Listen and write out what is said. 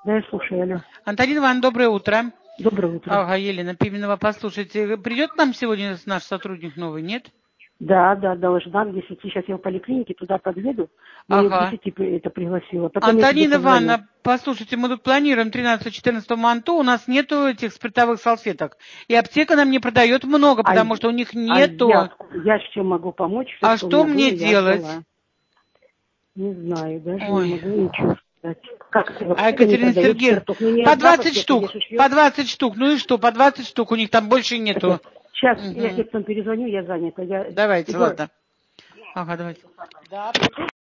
Да, я слушаю, алло. Антонина Ивановна, доброе утро. Доброе утро. Ага, Елена Пименова, послушайте, придет к нам сегодня наш сотрудник новый, нет? Да, должна к 10. Сейчас я в поликлинике туда подъеду. Я ее к Ага. 10 это пригласила. Потом я тебе Антонина позвоню. Ивановна, послушайте, мы тут планируем 13-14 манту, у нас нету этих спиртовых салфеток. И аптека нам не продает много, потому что у них нету. Я чем могу помочь? Все, А что у что меня мне было, я делать? отдала. Не знаю, даже Ой. не могу ничего сказать. Как это А аптека не Екатерина продает Сергеевна, спиртов? Ну, не по одна 20 аптека, штук, есть еще. по 20 штук, ну и что, по 20 штук, у них там больше нету. Сейчас я Угу. тебе потом перезвоню, я занята. Давайте, Егор, ладно. Ага, давайте. Да.